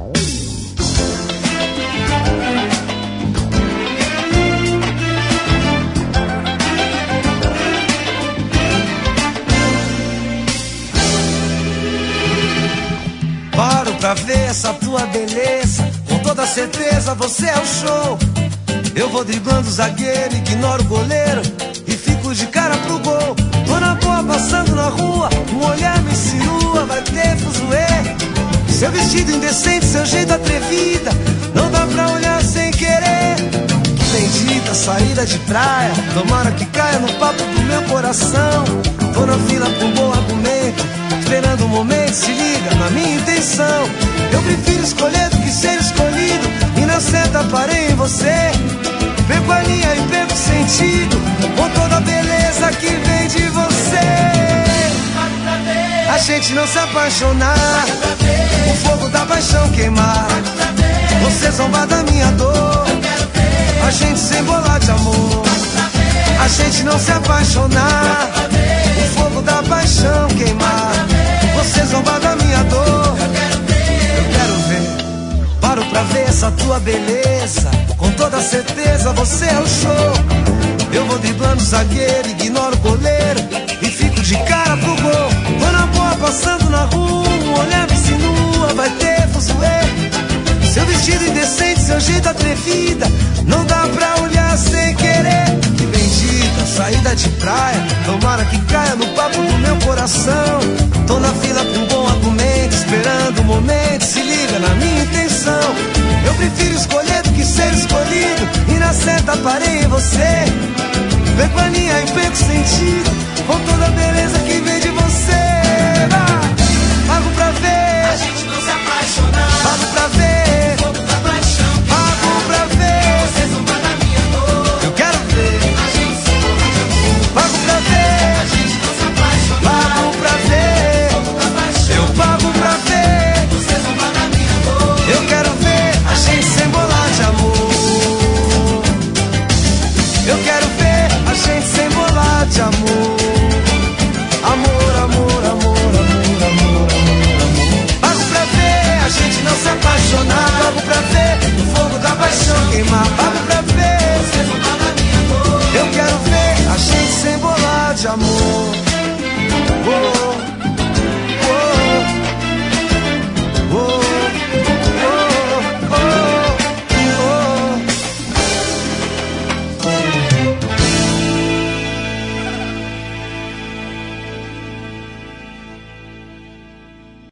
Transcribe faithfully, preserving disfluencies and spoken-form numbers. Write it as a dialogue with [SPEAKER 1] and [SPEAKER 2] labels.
[SPEAKER 1] Paro pra ver essa tua beleza, com toda certeza você é o show. Eu vou driblando o zagueiro, ignoro o goleiro e fico de cara pro gol. Tô na boa passando na rua, um olhar me insinua, vai ter fuzuê. Seu vestido indecente, seu jeito atrevida, não dá pra olhar sem querer. Que bendita saída de praia, tomara que caia no papo do meu coração. Tô na fila por um bom argumento, esperando um momento, se liga na minha intenção. Eu prefiro escolher do que ser escolhido, e na seta parei em você. Perco a linha e perco o sentido, com toda a beleza que vem de você. A gente não se apaixonar, o fogo da paixão queimar, você zombar da minha dor, a gente sem bolar de amor. A gente não se apaixonar, o fogo da paixão queimar, você zombar da minha dor. Eu quero ver, paro pra ver essa tua beleza, com toda certeza você é o show. Eu vou driblando o zagueiro, ignoro o goleiro e fico de cara pro gol. Tô na boa passando na rua, um olhar me insinua, vai ter fuzuê. Seu vestido indecente, seu jeito atrevida, não dá pra olhar sem querer. Que bendita saída de praia, tomara que caia no papo do meu coração. Tô na fila pra um bom argumento, esperando o momento, se liga na minha intenção. Eu prefiro escolher do que ser escolhido, e na seta parei em você. Perco a linha e perco o sentido, com toda a beleza que vem de você. Vai! Pago pra